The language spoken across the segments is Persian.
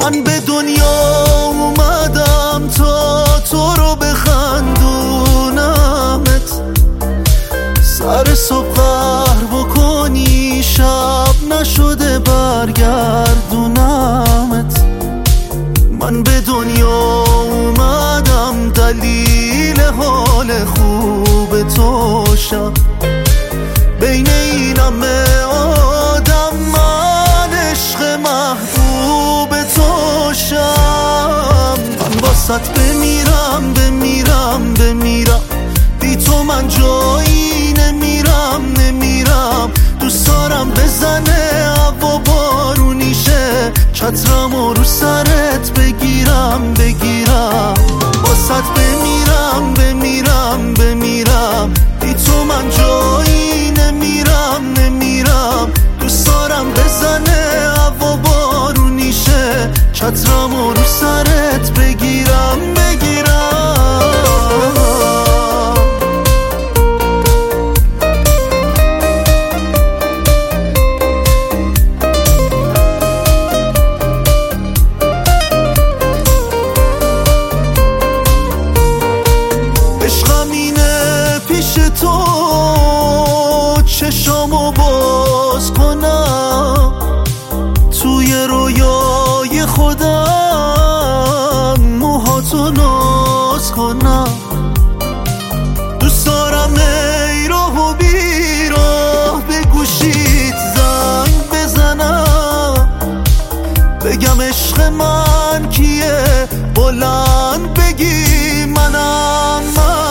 من به دنیا اومدم تا تو رو بخندونمت، سر صبح قهر بکنی شب نشده برگردونمت. من به دنیا اومدم دلیل حال خوب تو شم، بین این همه آدم من عشق محبوب تو شم. من واسط بمیرم بمیرم بمیرم، بی تو من جایی نمیرم. دوست دارم بزنه هوا بارونیشه، چترمو رو سرت بگیرم. واسط بمیرم بمیرم، بی تو من جایی نمیرم. دوست دارم بزنه هوا بارونیشه، چترمو رو سرت بگیرم. عشقم اینه پیش تو چشامو باز کنم، توی رویای خودم موهاتو ناز کنم. دوست دارم ای راه و بیراه به گوشیت زنگ بزنم، بگم عشق من کیه، بلند بگی منم.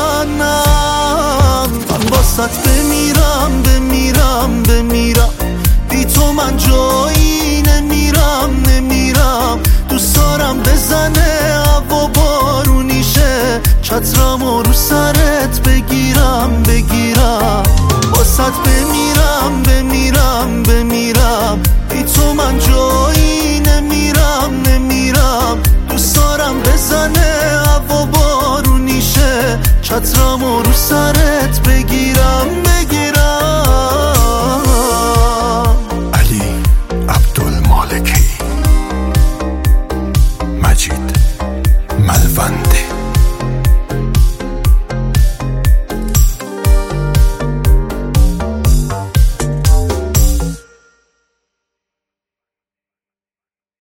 من واسط بمیرم بمیرم، بی تو من جایی نمیرم. دوست دارم بزنه هوا بارونیشه، چترمو رو سرت بگیرم. واسط بمیرم بمیرم، بی تو من جایی نمیرم. دوست دارم بزنه هوا بارونیشه، چترمو رو سرت